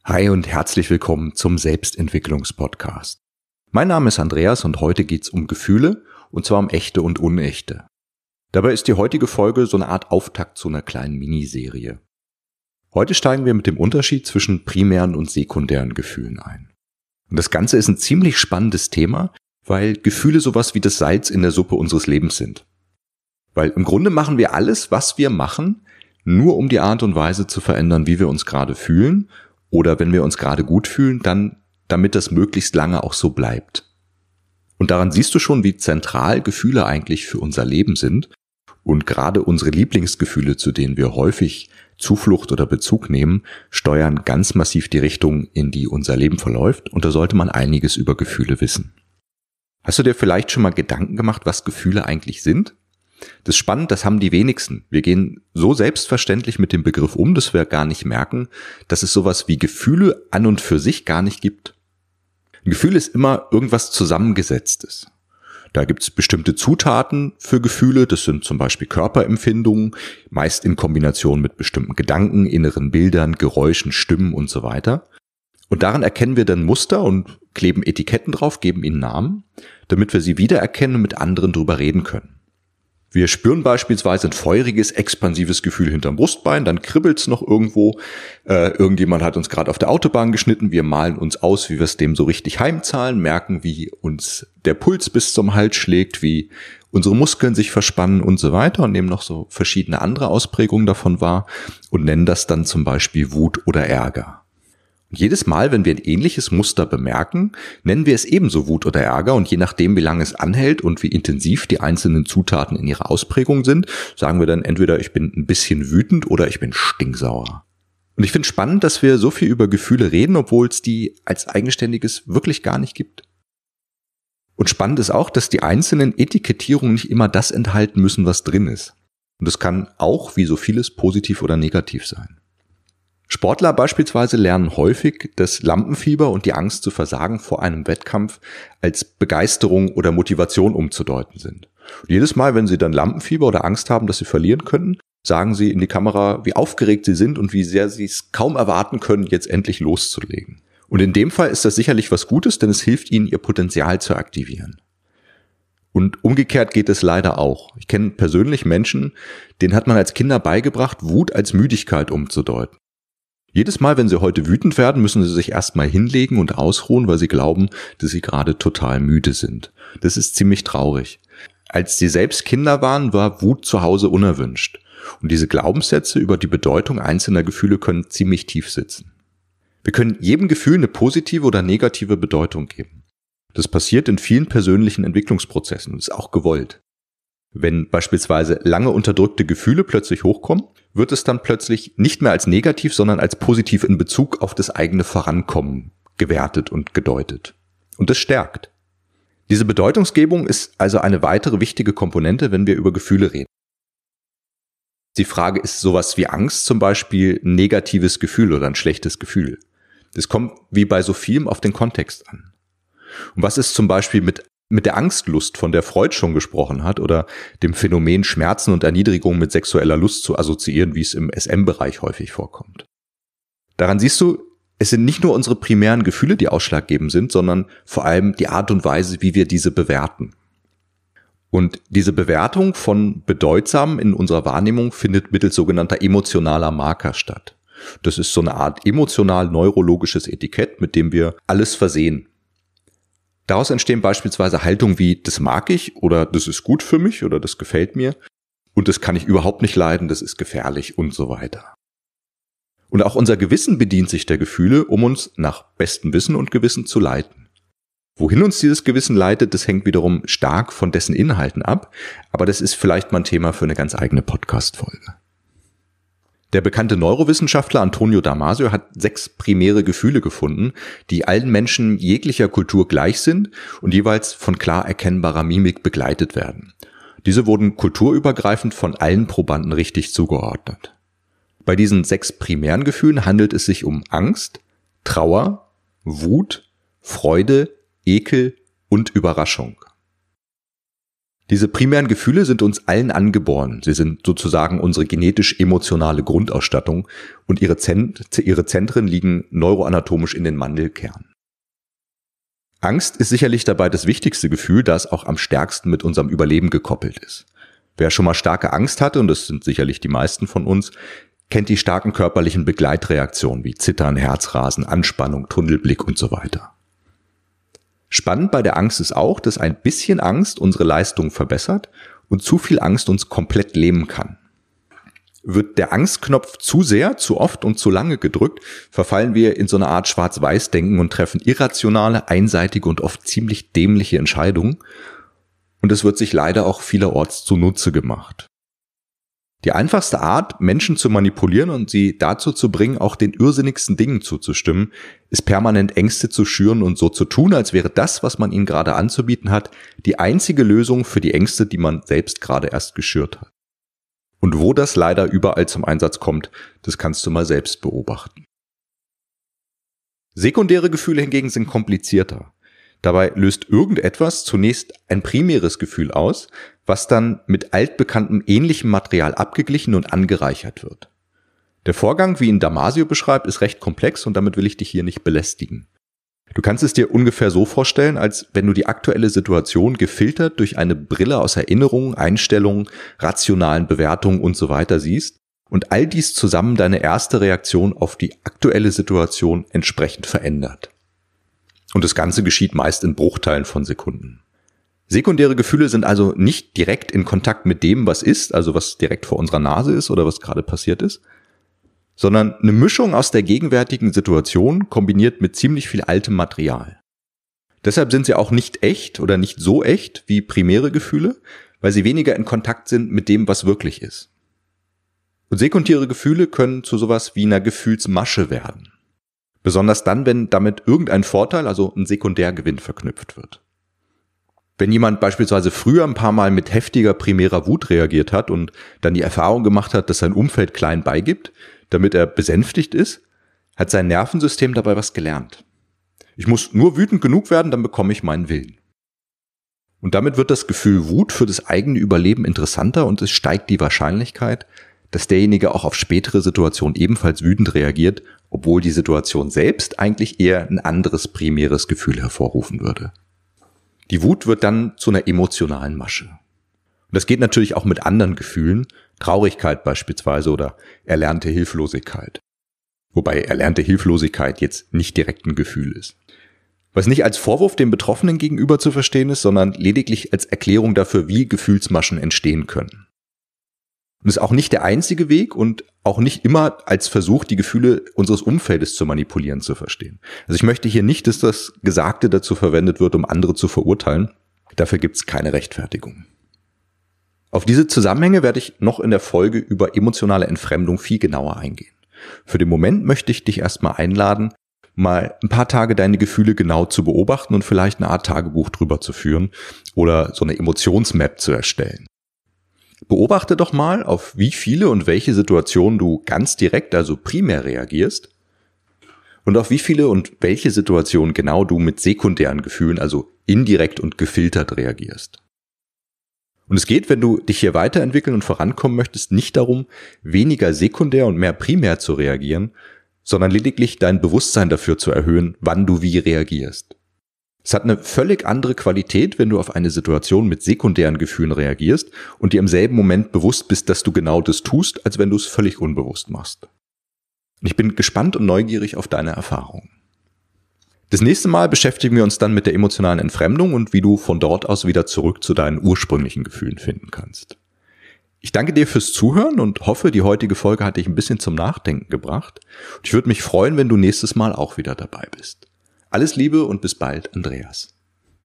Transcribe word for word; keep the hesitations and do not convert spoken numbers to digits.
Hi und herzlich willkommen zum Selbstentwicklungspodcast. Mein Name ist Andreas und heute geht's um Gefühle, und zwar um echte und unechte. Dabei ist die heutige Folge so eine Art Auftakt zu einer kleinen Miniserie. Heute steigen wir mit dem Unterschied zwischen primären und sekundären Gefühlen ein. Und das Ganze ist ein ziemlich spannendes Thema, weil Gefühle sowas wie das Salz in der Suppe unseres Lebens sind. Weil im Grunde machen wir alles, was wir machen, nur um die Art und Weise zu verändern, wie wir uns gerade fühlen, oder wenn wir uns gerade gut fühlen, dann damit das möglichst lange auch so bleibt. Und daran siehst du schon, wie zentral Gefühle eigentlich für unser Leben sind und gerade unsere Lieblingsgefühle, zu denen wir häufig Zuflucht oder Bezug nehmen, steuern ganz massiv die Richtung, in die unser Leben verläuft, und da sollte man einiges über Gefühle wissen. Hast du dir vielleicht schon mal Gedanken gemacht, was Gefühle eigentlich sind? Das ist spannend, das haben die wenigsten. Wir gehen so selbstverständlich mit dem Begriff um, dass wir gar nicht merken, dass es sowas wie Gefühle an und für sich gar nicht gibt. Ein Gefühl ist immer irgendwas Zusammengesetztes. Da gibt es bestimmte Zutaten für Gefühle, das sind zum Beispiel Körperempfindungen, meist in Kombination mit bestimmten Gedanken, inneren Bildern, Geräuschen, Stimmen und so weiter. Und daran erkennen wir dann Muster und kleben Etiketten drauf, geben ihnen Namen, damit wir sie wiedererkennen und mit anderen drüber reden können. Wir spüren beispielsweise ein feuriges, expansives Gefühl hinterm Brustbein, dann kribbelt's noch irgendwo, äh, irgendjemand hat uns gerade auf der Autobahn geschnitten, wir malen uns aus, wie wir es dem so richtig heimzahlen, merken, wie uns der Puls bis zum Hals schlägt, wie unsere Muskeln sich verspannen und so weiter und nehmen noch so verschiedene andere Ausprägungen davon wahr und nennen das dann zum Beispiel Wut oder Ärger. Jedes Mal, wenn wir ein ähnliches Muster bemerken, nennen wir es ebenso Wut oder Ärger, und je nachdem, wie lange es anhält und wie intensiv die einzelnen Zutaten in ihrer Ausprägung sind, sagen wir dann entweder, ich bin ein bisschen wütend oder ich bin stinksauer. Und ich finde spannend, dass wir so viel über Gefühle reden, obwohl es die als eigenständiges wirklich gar nicht gibt. Und spannend ist auch, dass die einzelnen Etikettierungen nicht immer das enthalten müssen, was drin ist. Und das kann auch, wie so vieles, positiv oder negativ sein. Sportler beispielsweise lernen häufig, das Lampenfieber und die Angst zu versagen vor einem Wettkampf als Begeisterung oder Motivation umzudeuten sind. Und jedes Mal, wenn sie dann Lampenfieber oder Angst haben, dass sie verlieren können, sagen sie in die Kamera, wie aufgeregt sie sind und wie sehr sie es kaum erwarten können, jetzt endlich loszulegen. Und in dem Fall ist das sicherlich was Gutes, denn es hilft ihnen, ihr Potenzial zu aktivieren. Und umgekehrt geht es leider auch. Ich kenne persönlich Menschen, denen hat man als Kinder beigebracht, Wut als Müdigkeit umzudeuten. Jedes Mal, wenn sie heute wütend werden, müssen sie sich erstmal hinlegen und ausruhen, weil sie glauben, dass sie gerade total müde sind. Das ist ziemlich traurig. Als sie selbst Kinder waren, war Wut zu Hause unerwünscht. Und diese Glaubenssätze über die Bedeutung einzelner Gefühle können ziemlich tief sitzen. Wir können jedem Gefühl eine positive oder negative Bedeutung geben. Das passiert in vielen persönlichen Entwicklungsprozessen und ist auch gewollt. Wenn beispielsweise lange unterdrückte Gefühle plötzlich hochkommen, wird es dann plötzlich nicht mehr als negativ, sondern als positiv in Bezug auf das eigene Vorankommen gewertet und gedeutet. Und das stärkt. Diese Bedeutungsgebung ist also eine weitere wichtige Komponente, wenn wir über Gefühle reden. Die Frage ist sowas wie Angst zum Beispiel ein negatives Gefühl oder ein schlechtes Gefühl. Das kommt wie bei so vielem auf den Kontext an. Und was ist zum Beispiel mit mit der Angstlust, von der Freud schon gesprochen hat, oder dem Phänomen Schmerzen und Erniedrigung mit sexueller Lust zu assoziieren, wie es im S M-Bereich häufig vorkommt. Daran siehst du, es sind nicht nur unsere primären Gefühle, die ausschlaggebend sind, sondern vor allem die Art und Weise, wie wir diese bewerten. Und diese Bewertung von Bedeutsamen in unserer Wahrnehmung findet mittels sogenannter emotionaler Marker statt. Das ist so eine Art emotional-neurologisches Etikett, mit dem wir alles versehen. Daraus entstehen beispielsweise Haltungen wie, das mag ich oder das ist gut für mich oder das gefällt mir und das kann ich überhaupt nicht leiden, das ist gefährlich und so weiter. Und auch unser Gewissen bedient sich der Gefühle, um uns nach bestem Wissen und Gewissen zu leiten. Wohin uns dieses Gewissen leitet, das hängt wiederum stark von dessen Inhalten ab, aber das ist vielleicht mal ein Thema für eine ganz eigene Podcast-Folge. Der bekannte Neurowissenschaftler Antonio Damasio hat sechs primäre Gefühle gefunden, die allen Menschen jeglicher Kultur gleich sind und jeweils von klar erkennbarer Mimik begleitet werden. Diese wurden kulturübergreifend von allen Probanden richtig zugeordnet. Bei diesen sechs primären Gefühlen handelt es sich um Angst, Trauer, Wut, Freude, Ekel und Überraschung. Diese primären Gefühle sind uns allen angeboren. Sie sind sozusagen unsere genetisch-emotionale Grundausstattung und ihre, Zent- ihre Zentren liegen neuroanatomisch in den Mandelkernen. Angst ist sicherlich dabei das wichtigste Gefühl, da es auch am stärksten mit unserem Überleben gekoppelt ist. Wer schon mal starke Angst hatte, und das sind sicherlich die meisten von uns, kennt die starken körperlichen Begleitreaktionen wie Zittern, Herzrasen, Anspannung, Tunnelblick und so weiter. Spannend bei der Angst ist auch, dass ein bisschen Angst unsere Leistung verbessert und zu viel Angst uns komplett lähmen kann. Wird der Angstknopf zu sehr, zu oft und zu lange gedrückt, verfallen wir in so eine Art Schwarz-Weiß-Denken und treffen irrationale, einseitige und oft ziemlich dämliche Entscheidungen. Und es wird sich leider auch vielerorts zunutze gemacht. Die einfachste Art, Menschen zu manipulieren und sie dazu zu bringen, auch den irrsinnigsten Dingen zuzustimmen, ist permanent Ängste zu schüren und so zu tun, als wäre das, was man ihnen gerade anzubieten hat, die einzige Lösung für die Ängste, die man selbst gerade erst geschürt hat. Und wo das leider überall zum Einsatz kommt, das kannst du mal selbst beobachten. Sekundäre Gefühle hingegen sind komplizierter. Dabei löst irgendetwas zunächst ein primäres Gefühl aus, was dann mit altbekanntem ähnlichem Material abgeglichen und angereichert wird. Der Vorgang, wie ihn Damasio beschreibt, ist recht komplex und damit will ich dich hier nicht belästigen. Du kannst es dir ungefähr so vorstellen, als wenn du die aktuelle Situation gefiltert durch eine Brille aus Erinnerungen, Einstellungen, rationalen Bewertungen und so weiter siehst und all dies zusammen deine erste Reaktion auf die aktuelle Situation entsprechend verändert. Und das Ganze geschieht meist in Bruchteilen von Sekunden. Sekundäre Gefühle sind also nicht direkt in Kontakt mit dem, was ist, also was direkt vor unserer Nase ist oder was gerade passiert ist, sondern eine Mischung aus der gegenwärtigen Situation kombiniert mit ziemlich viel altem Material. Deshalb sind sie auch nicht echt oder nicht so echt wie primäre Gefühle, weil sie weniger in Kontakt sind mit dem, was wirklich ist. Und sekundäre Gefühle können zu sowas wie einer Gefühlsmasche werden. Besonders dann, wenn damit irgendein Vorteil, also ein Sekundärgewinn verknüpft wird. Wenn jemand beispielsweise früher ein paar Mal mit heftiger primärer Wut reagiert hat und dann die Erfahrung gemacht hat, dass sein Umfeld klein beigibt, damit er besänftigt ist, hat sein Nervensystem dabei was gelernt. Ich muss nur wütend genug werden, dann bekomme ich meinen Willen. Und damit wird das Gefühl Wut für das eigene Überleben interessanter und es steigt die Wahrscheinlichkeit, dass derjenige auch auf spätere Situationen ebenfalls wütend reagiert, obwohl die Situation selbst eigentlich eher ein anderes primäres Gefühl hervorrufen würde. Die Wut wird dann zu einer emotionalen Masche. Und das geht natürlich auch mit anderen Gefühlen, Traurigkeit beispielsweise oder erlernte Hilflosigkeit. Wobei erlernte Hilflosigkeit jetzt nicht direkt ein Gefühl ist. Was nicht als Vorwurf dem Betroffenen gegenüber zu verstehen ist, sondern lediglich als Erklärung dafür, wie Gefühlsmaschen entstehen können. Und ist auch nicht der einzige Weg und auch nicht immer als Versuch, die Gefühle unseres Umfeldes zu manipulieren, zu verstehen. Also ich möchte hier nicht, dass das Gesagte dazu verwendet wird, um andere zu verurteilen. Dafür gibt es keine Rechtfertigung. Auf diese Zusammenhänge werde ich noch in der Folge über emotionale Entfremdung viel genauer eingehen. Für den Moment möchte ich dich erstmal einladen, mal ein paar Tage deine Gefühle genau zu beobachten und vielleicht eine Art Tagebuch drüber zu führen oder so eine Emotionsmap zu erstellen. Beobachte doch mal, auf wie viele und welche Situationen du ganz direkt, also primär reagierst und auf wie viele und welche Situationen genau du mit sekundären Gefühlen, also indirekt und gefiltert reagierst. Und es geht, wenn du dich hier weiterentwickeln und vorankommen möchtest, nicht darum, weniger sekundär und mehr primär zu reagieren, sondern lediglich dein Bewusstsein dafür zu erhöhen, wann du wie reagierst. Es hat eine völlig andere Qualität, wenn du auf eine Situation mit sekundären Gefühlen reagierst und dir im selben Moment bewusst bist, dass du genau das tust, als wenn du es völlig unbewusst machst. Und ich bin gespannt und neugierig auf deine Erfahrungen. Das nächste Mal beschäftigen wir uns dann mit der emotionalen Entfremdung und wie du von dort aus wieder zurück zu deinen ursprünglichen Gefühlen finden kannst. Ich danke dir fürs Zuhören und hoffe, die heutige Folge hat dich ein bisschen zum Nachdenken gebracht. Und ich würde mich freuen, wenn du nächstes Mal auch wieder dabei bist. Alles Liebe und bis bald, Andreas.